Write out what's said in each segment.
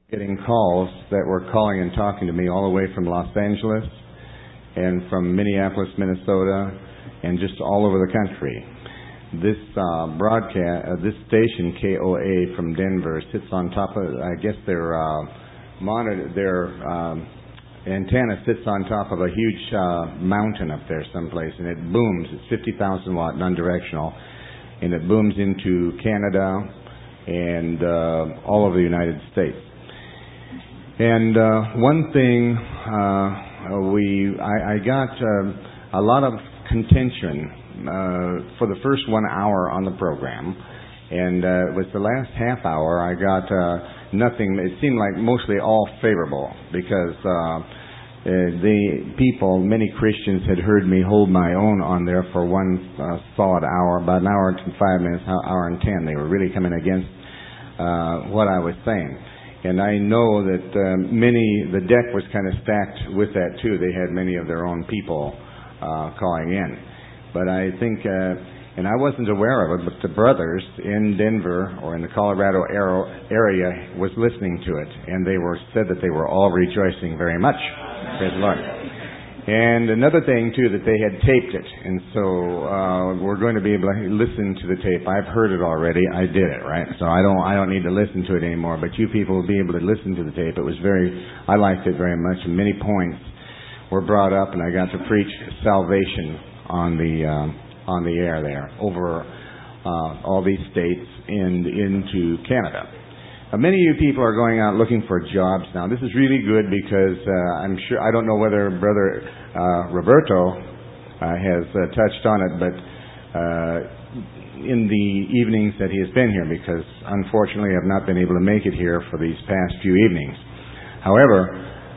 getting calls that were calling and talking to me all the way from Los Angeles and from Minneapolis, Minnesota, and just all over the country. This this station, KOA from Denver, sits on top of, I guess their antenna sits on top of a huge mountain up there someplace, and it booms. It's 50,000 watt, non-directional, and it booms into Canada and all over the United States. And one thing, I got a lot of contention for the first 1 hour on the program, and it was the last half hour I got nothing. It seemed like mostly all favorable, because the people, many Christians, had heard me hold my own on there for one solid hour, about an hour and 5 minutes, hour and 10. They were really coming against what I was saying. And I know that the deck was kind of stacked with that too. They had many of their own people calling in. But I think, and I wasn't aware of it, but the brothers in Denver or in the Colorado area was listening to it, and they said that they were all rejoicing very much. Praise the Lord. And another thing too, that they had taped it, and so we're going to be able to listen to the tape. I've heard it already. I did it, right? So I don't need to listen to it anymore. But you people will be able to listen to the tape. I liked it very much, and many points were brought up, and I got to preach salvation on the air there over all these states and into Canada. Many of you people are going out looking for jobs now. This is really good, because I'm sure, I don't know whether Brother Roberto has touched on it, but in the evenings that he has been here, because unfortunately I've not been able to make it here for these past few evenings. However,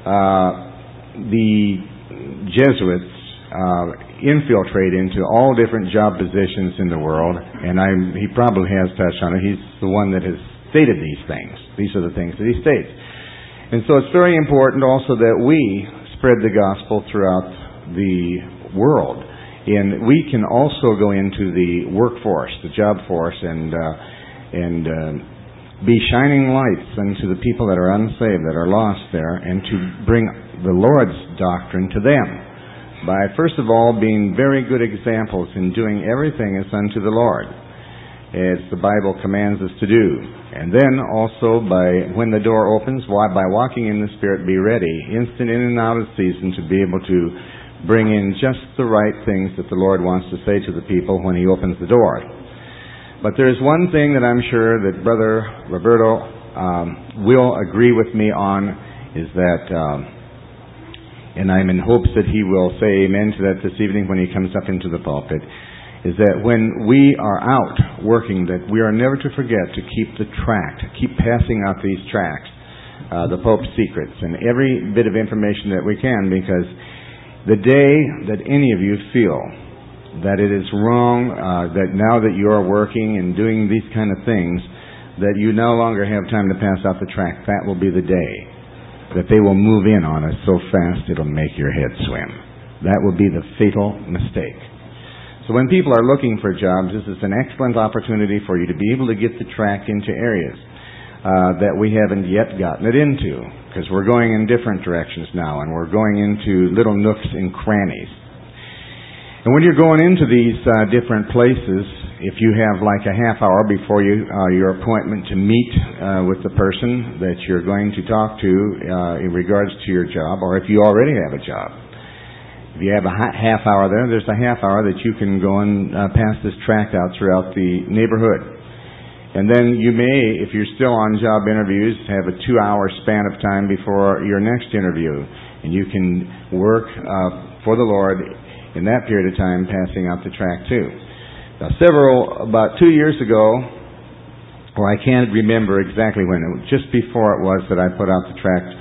the Jesuits infiltrate into all different job positions in the world, and he probably has touched on it. He's the one that has stated these things. These are the things that he states. And so it's very important also that we spread the gospel throughout the world. And we can also go into the workforce, the job force, and be shining lights unto the people that are unsaved, that are lost there, and to bring the Lord's doctrine to them, by first of all being very good examples in doing everything as unto the Lord, as the Bible commands us to do. And then also, by when the door opens, by walking in the Spirit, be ready, instant in and out of season, to be able to bring in just the right things that the Lord wants to say to the people when He opens the door. But there's one thing that I'm sure that Brother Roberto will agree with me on, is that, and I'm in hopes that he will say amen to that this evening when he comes up into the pulpit, is that when we are out working, that we are never to forget to keep the tract, keep passing out these tracts, the Pope's Secrets, and every bit of information that we can, because the day that any of you feel that it is wrong, that now that you are working and doing these kind of things, that you no longer have time to pass out the tract, that will be the day that they will move in on us so fast it'll make your head swim. That will be the fatal mistake. So when people are looking for jobs, this is an excellent opportunity for you to be able to get the tract into areas that we haven't yet gotten it into, because we're going in different directions now, and we're going into little nooks and crannies. And when you're going into these different places, if you have like a half hour before your appointment to meet with the person that you're going to talk to in regards to your job, or if you already have a job, if you have a half hour there's a half hour that you can go and pass this tract out throughout the neighborhood. And then you may, if you're still on job interviews, have a 2-hour span of time before your next interview. And you can work for the Lord in that period of time, passing out the tract too. Now, about 2 years ago, or I can't remember exactly when, just before it was that I put out the tract,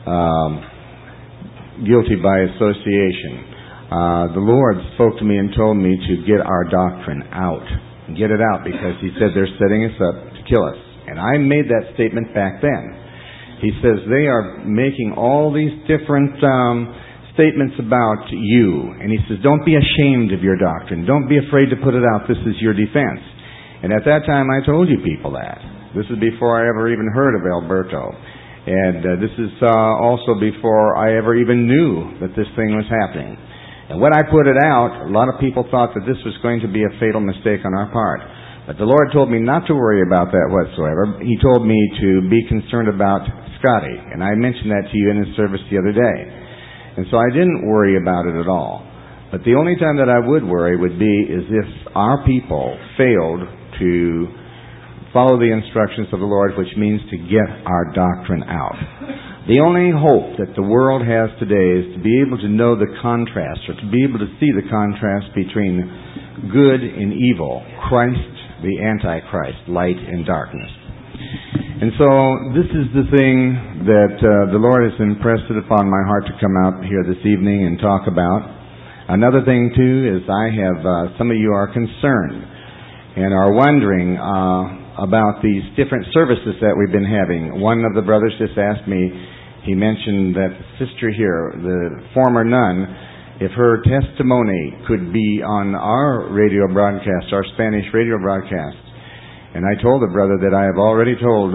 Guilty by Association, the Lord spoke to me and told me to get our doctrine out. Get it out, because He said they're setting us up to kill us. And I made that statement back then. He says they are making all these different statements about you. And He says, don't be ashamed of your doctrine. Don't be afraid to put it out. This is your defense. And at that time I told you people that. This is before I ever even heard of Alberto. And this is also before I ever even knew that this thing was happening. And when I put it out, a lot of people thought that this was going to be a fatal mistake on our part. But the Lord told me not to worry about that whatsoever. He told me to be concerned about Scotty. And I mentioned that to you in the service the other day. And so I didn't worry about it at all. But the only time that I would worry would be is if our people failed to follow the instructions of the Lord, which means to get our doctrine out. The only hope that the world has today is to be able to know the contrast, or to be able to see the contrast between good and evil, Christ, the Antichrist, light and darkness. And so this is the thing that the Lord has impressed it upon my heart to come out here this evening and talk about. Another thing, too, is I have, some of you are concerned and are wondering about these different services that we've been having. One of the brothers just asked me, he mentioned that the sister here, the former nun, if her testimony could be on our radio broadcast, our Spanish radio broadcast. And I told the brother that I have already told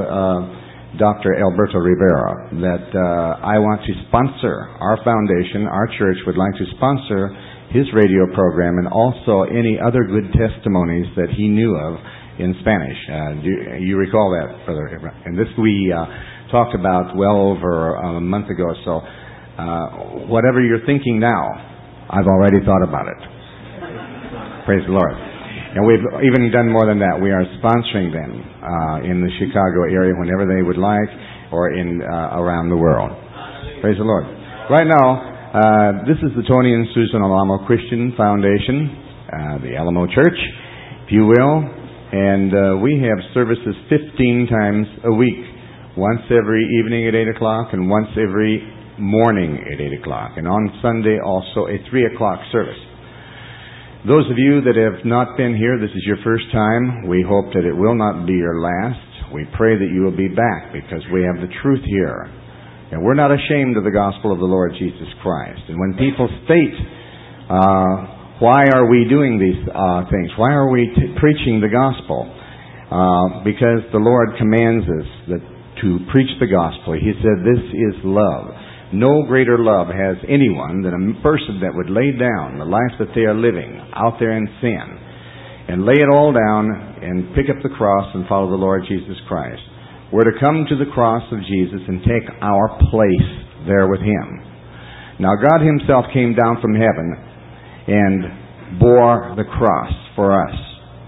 Dr. Alberto Rivera that I want to sponsor our foundation, our church would like to sponsor his radio program and also any other good testimonies that he knew of in Spanish. Do you recall that, Brother? And this we talked about well over a month ago. So whatever you're thinking now, I've already thought about it. Praise the Lord. And we've even done more than that. We are sponsoring them in the Chicago area whenever they would like, or in around the world. Praise the Lord. Right now, this is the Tony and Susan Alamo Christian Foundation, the Alamo Church, if you will. And we have services 15 times a week. Once every evening at 8 o'clock and once every morning at 8 o'clock. And on Sunday also a 3 o'clock service. Those of you that have not been here, this is your first time. We hope that it will not be your last. We pray that you will be back because we have the truth here. And we're not ashamed of the gospel of the Lord Jesus Christ. And when people state, why are we doing these things? Why are we preaching the gospel? Because the Lord commands us to preach the gospel. He said, this is love. No greater love has anyone than a person that would lay down the life that they are living out there in sin and lay it all down and pick up the cross and follow the Lord Jesus Christ. We're to come to the cross of Jesus and take our place there with Him. Now, God Himself came down from heaven and bore the cross for us.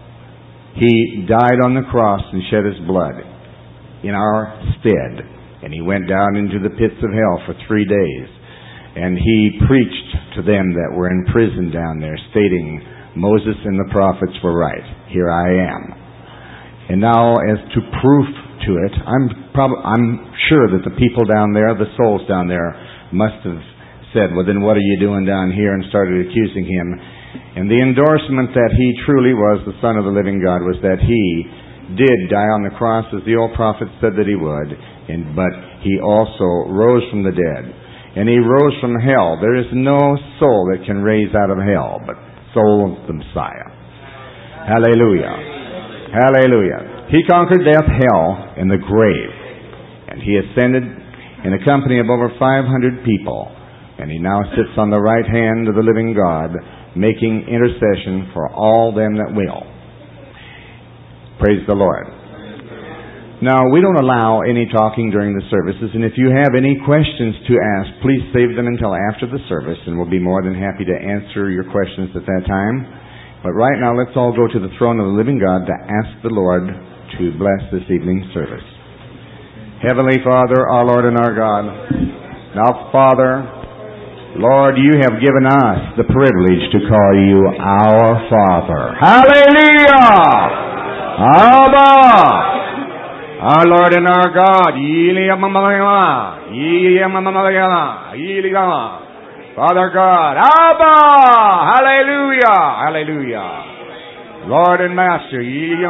He died on the cross and shed His blood in our stead. And He went down into the pits of hell for 3 days. And He preached to them that were in prison down there, stating, Moses and the prophets were right. Here I am. And now, as to proof to it, I'm sure that the people down there, the souls down there, must have said, well, then what are you doing down here? And started accusing Him. And the endorsement that He truly was the Son of the living God was that He did die on the cross as the old prophet said that He would, but He also rose from the dead. And He rose from hell. There is no soul that can raise out of hell but soul of the Messiah. Hallelujah. Hallelujah. He conquered death, hell, and the grave. And He ascended in a company of over 500 people. And He now sits on the right hand of the living God, making intercession for all them that will. Praise the Lord. Now, we don't allow any talking during the services, and if you have any questions to ask, please save them until after the service, and we'll be more than happy to answer your questions at that time. But right now, let's all go to the throne of the living God to ask the Lord to bless this evening's service. Heavenly Father, our Lord and our God. Now, Father, Lord, You have given us the privilege to call You our Father. Hallelujah! Abba! Our Lord and our God. Father God. Abba! Hallelujah! Hallelujah! Lord and Master.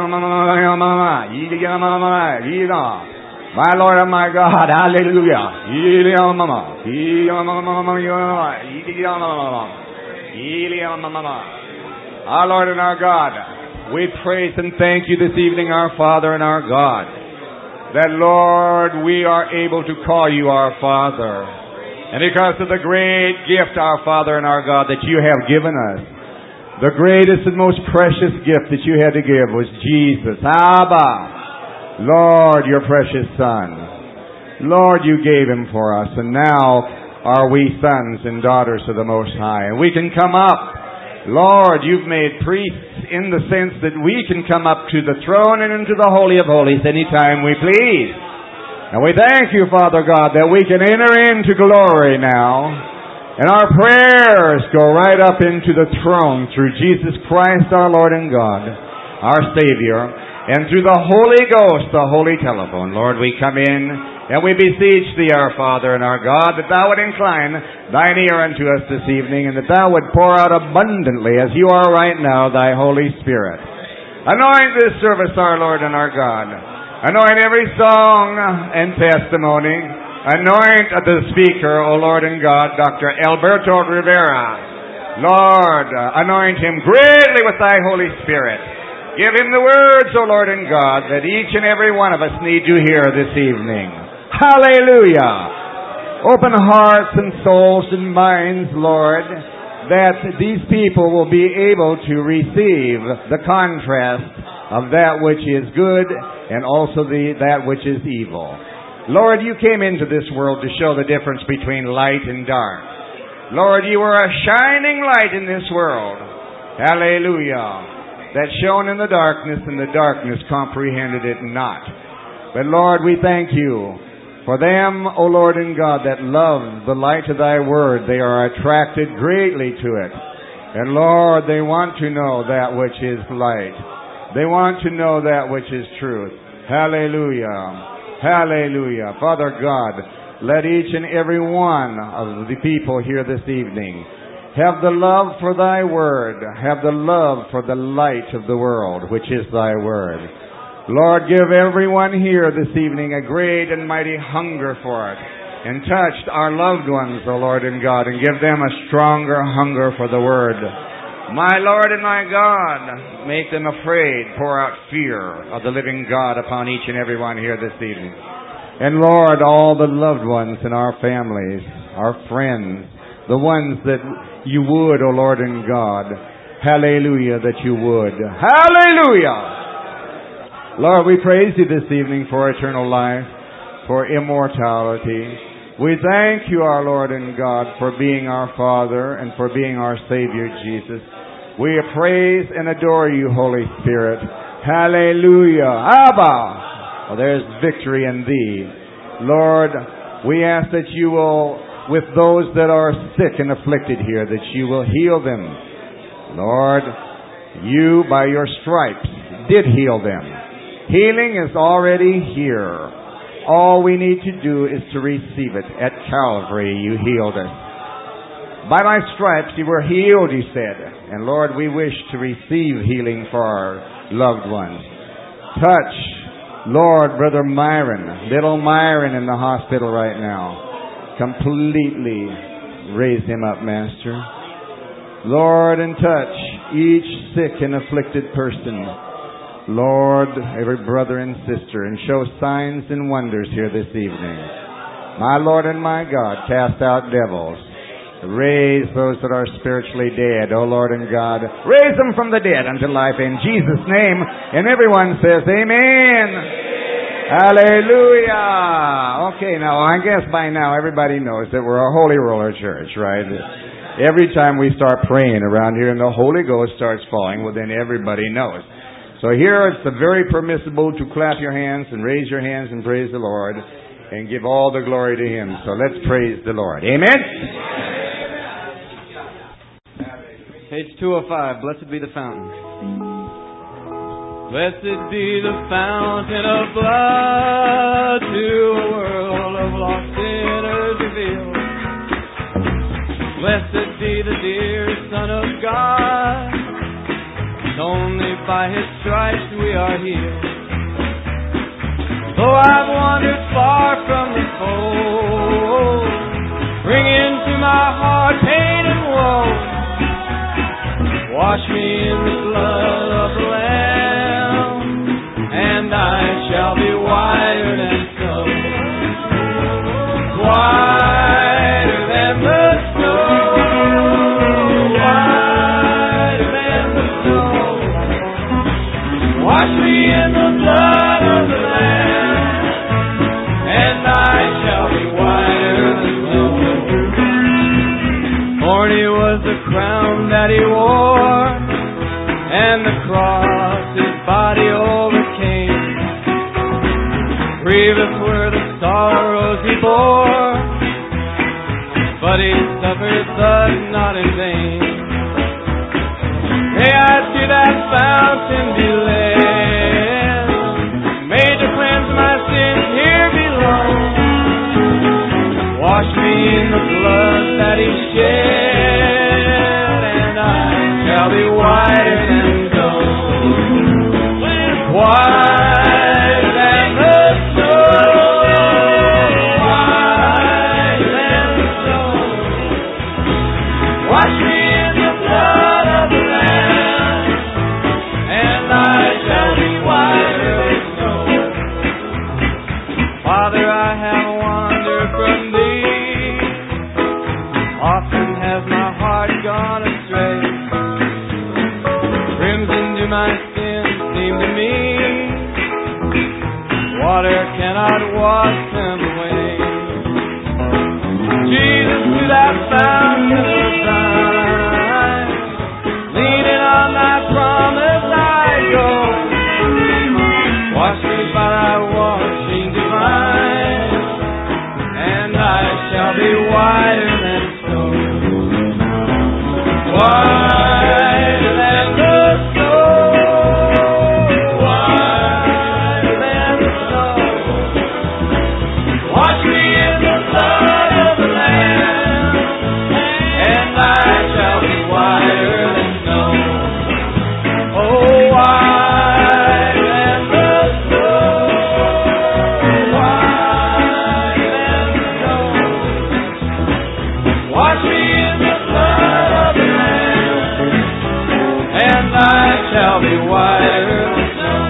My Lord and my God. Hallelujah! Our Lord and our God. We praise and thank You this evening, our Father and our God. that, Lord, we are able to call you our Father. And because of the great gift, our Father and our God, that you have given us, the greatest and most precious gift that you had to give was Jesus. Abba, Lord, your precious Son. Lord, you gave him for us, and now are we sons and daughters of the Most High. And we can come up. Lord, you've made priests in the sense that we can come up to the throne and into the Holy of Holies anytime we please. And we thank you, Father God, that we can enter into glory now. And our prayers go right up into the throne through Jesus Christ, our Lord and God, our Savior. And through the Holy Ghost, the holy telephone, Lord, we come in and we beseech thee, our Father and our God, that thou would incline thine ear unto us this evening, and that thou would pour out abundantly, as you are right now, thy Holy Spirit. Anoint this service, our Lord and our God. Anoint every song and testimony. Anoint the speaker, O Lord and God, Dr. Alberto Rivera. Lord, anoint him greatly with thy Holy Spirit. Give him the words, O Lord and God, that each and every one of us need to hear this evening. Hallelujah! Open hearts and souls and minds, Lord, that these people will be able to receive the contrast of that which is good and also that which is evil. Lord, you came into this world to show the difference between light and dark. Lord, you are a shining light in this world. Hallelujah! That shone in the darkness, and the darkness comprehended it not. But Lord, we thank you for them, O Lord and God, that love the light of thy word. They are attracted greatly to it. And Lord, they want to know that which is light. They want to know that which is truth. Hallelujah. Hallelujah. Father God, let each and every one of the people here this evening have the love for thy word. Have the love for the light of the world, which is thy word. Lord, give everyone here this evening a great and mighty hunger for it. And touch our loved ones, O Lord and God, and give them a stronger hunger for the word. My Lord and my God, make them afraid. Pour out fear of the living God upon each and every one here this evening. And Lord, all the loved ones in our families, our friends, the ones that you would, O Lord and God. Hallelujah, that you would. Hallelujah! Lord, we praise you this evening for eternal life, for immortality. We thank you, our Lord and God, for being our Father and for being our Savior, Jesus. We praise and adore you, Holy Spirit. Hallelujah! Abba! Well, there's victory in thee. Lord, we ask that you will, with those that are sick and afflicted here, that you will heal them. Lord, you, by your stripes, did heal them. Healing is already here. All we need to do is to receive it. At Calvary, you healed us. By thy stripes, you were healed, you said. And Lord, we wish to receive healing for our loved ones. Touch, Lord, Brother Myron, little Myron in the hospital right now. Completely raise him up, Master. Lord, and touch each sick and afflicted person. Lord, every brother and sister, and show signs and wonders here this evening. My Lord and my God, cast out devils. Raise those that are spiritually dead, O Lord and God. Raise them from the dead unto life in Jesus' name. And everyone says, Amen. Hallelujah! Okay, now I guess by now everybody knows that we're a Holy Roller Church, right? Every time we start praying around here and the Holy Ghost starts falling, well then everybody knows. So here it's very permissible to clap your hands and raise your hands and praise the Lord and give all the glory to Him. So let's praise the Lord. Amen? Page 205, Blessed be the fountain. Blessed be the fountain of blood to a world of lost sinners revealed. Blessed be the dear Son of God, only by His stripes we are healed. Though I've wandered far from the fold, bring into my heart pain and woe. Wash me in the blood of the Lamb, and I shall be whiter than the sorrows he bore, but he suffered but not in vain. May I to that fountain be led, made to cleanse my sins here below. Wash me in the blood that he shed, and I shall be whiter than snow. White than the snow, white than the snow. Wash me in the blood of the Lamb, and I shall be whiter than snow. Father, I have wandered from Thee. Often has my heart gone astray. Crimson do my sins seem to me. Water cannot wash them away. Jesus, to that fountain of Thine, leaning on Thy promise I go. Wash me by Thy washing divine, and I shall be whiter than snow. Whiter than the snow, whiter than the snow. Wash me in the blood of the Lamb, and I shall be whiter than snow. Oh, whiter than the snow, whiter than the snow. Wash me in the blood of the Lamb, and I shall be whiter than snow.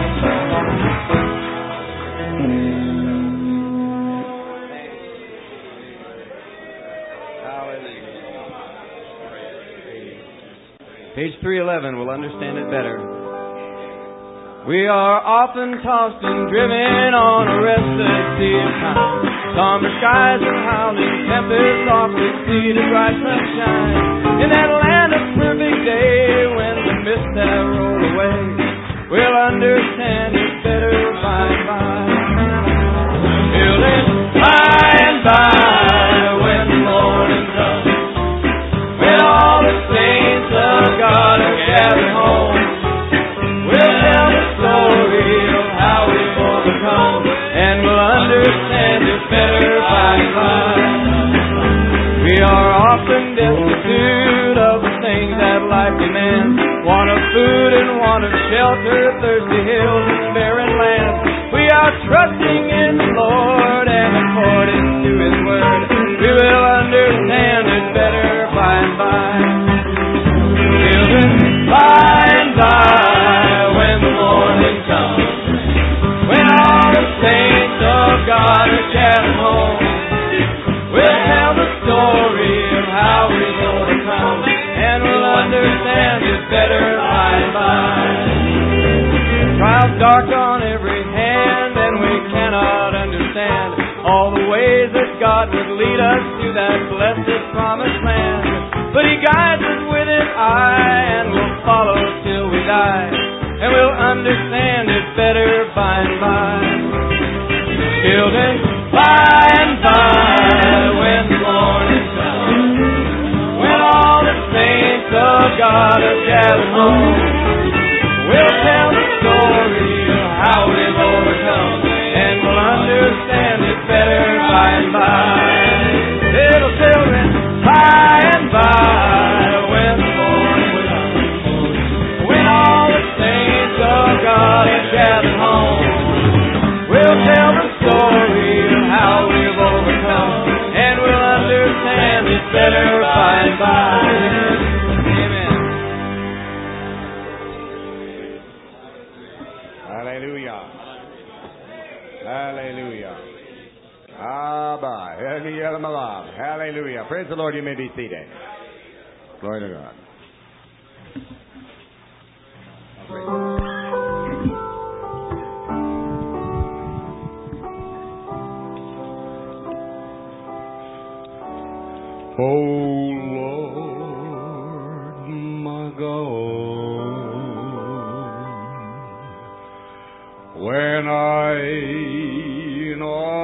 Page 311 will understand it better. We are often tossed and driven on a restless sea of time. Somber skies and howling tempests off the sea to bright sunshine. In that land of perfect day, when the mists have rolled away, we'll understand it better by and by. Till then, by and by, when the morning comes, when all the saints of God are gathered home, we'll tell the story of how we've overcome, and we'll understand it better by and by. We are often destitute of the things that life demands, want of food and want of shelter, thirsty hills and barren lands. We are trusting in the Lord, and according to His word, we will understand it better by and by. Children, by and by, when the morning comes, when all the saints of God are gathered home, we'll tell the story of how we've overcome, and we'll understand it better by and by. Trials dark on every hand, and we cannot understand all the ways that God would lead us to that blessed promised land. But He guides us with His eye, and we'll follow till we die, and we'll understand it better by and by. Children, by and by, when the morning comes, when all the saints of God are gathered home, we'll tell the story of how we've overcome, and we'll understand it better by and by. Little children, by and by, when the morning comes, when all the saints of God are gathered home, we'll tell the story of how we've overcome, and we'll understand it better by and by. Amen. Hallelujah. Hallelujah. Abba. Hallelujah. Praise the Lord. You may be seated. Glory to God. Oh Lord, my God, when I in all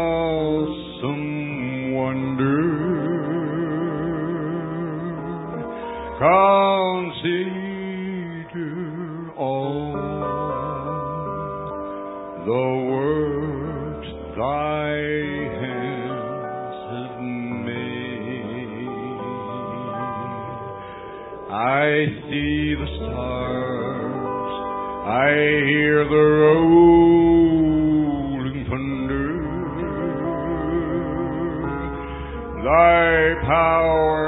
Savior, all the works thy hands have made. I see the stars, I hear the rolling thunder, thy power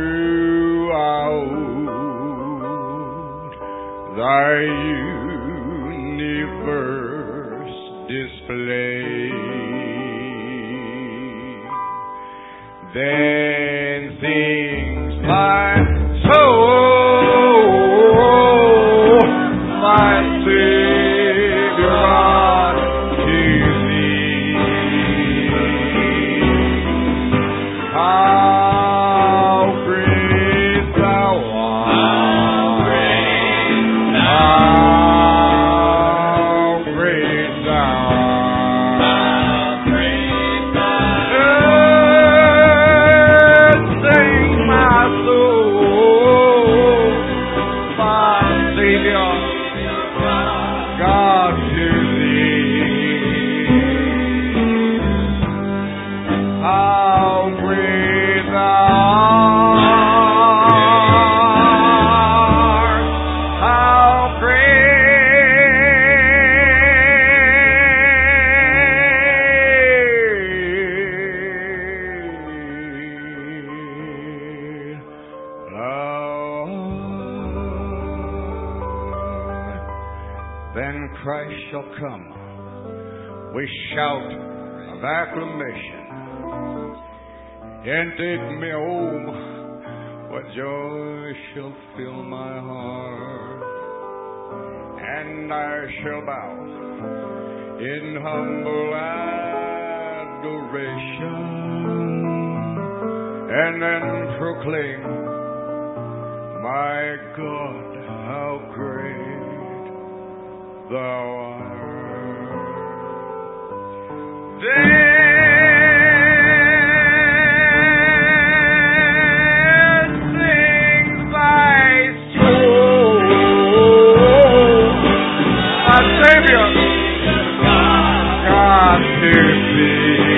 throughout thy universe display. Then sings my soul, my Savior unto thee. How great thou art! How great thou art! Sing my soul, my Savior, God to thee. How great thou art! How great thou art. Then Christ shall come with shout of acclamation, and take me home. What joy shall fill my heart, and I shall bow in humble adoration, and then proclaim, my God, how great thou art. Then sings my soul, my Savior, God to thee.